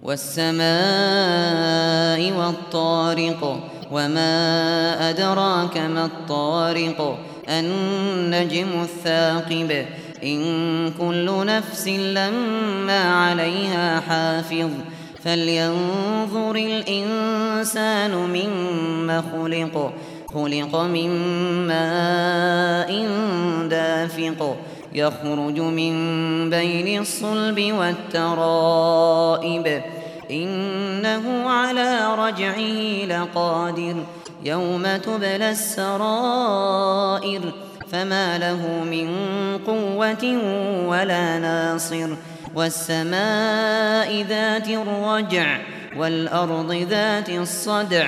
والسماء والطارق وما أدراك ما الطارق النجم الثاقب إن كل نفس لما عليها حافظ فلينظر الإنسان مما خلق من ماء دافق يخرج من بين الصلب والترائب إنه على رجعه لقادر يوم تبلى السرائر فما له من قوة ولا ناصر والسماء ذات الرجع والأرض ذات الصدع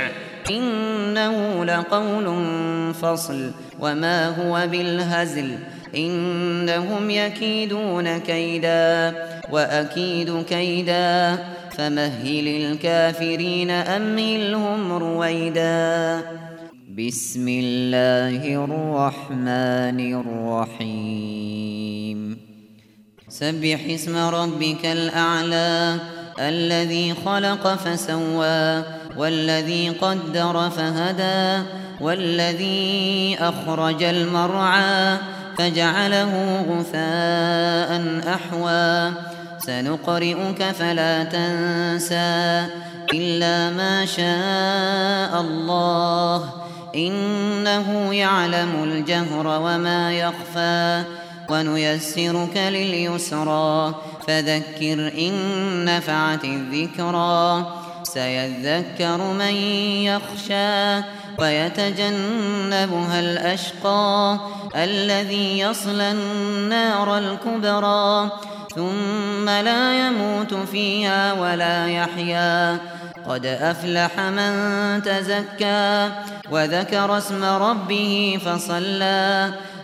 إنه لقول فصل وما هو بالهزل إنهم يكيدون كيدا وأكيد كيدا فمهل الكافرين أمهلهم رويدا بسم الله الرحمن الرحيم سبح اسم ربك الأعلى الذي خلق فسوى والذي قدر فهدى والذي أخرج المرعى فجعله غثاء أحوى سنقرئك فلا تنسى إلا ما شاء الله إنه يعلم الجهر وما يخفى ونيسرك لليسرى فذكر إن نفعت الذكرى سيذكر من يخشى ويتجنبها الأشقى الذي يصلى النار الكبرى ثم لا يموت فيها ولا يحيا قد أفلح من تزكى وذكر اسم ربه فصلى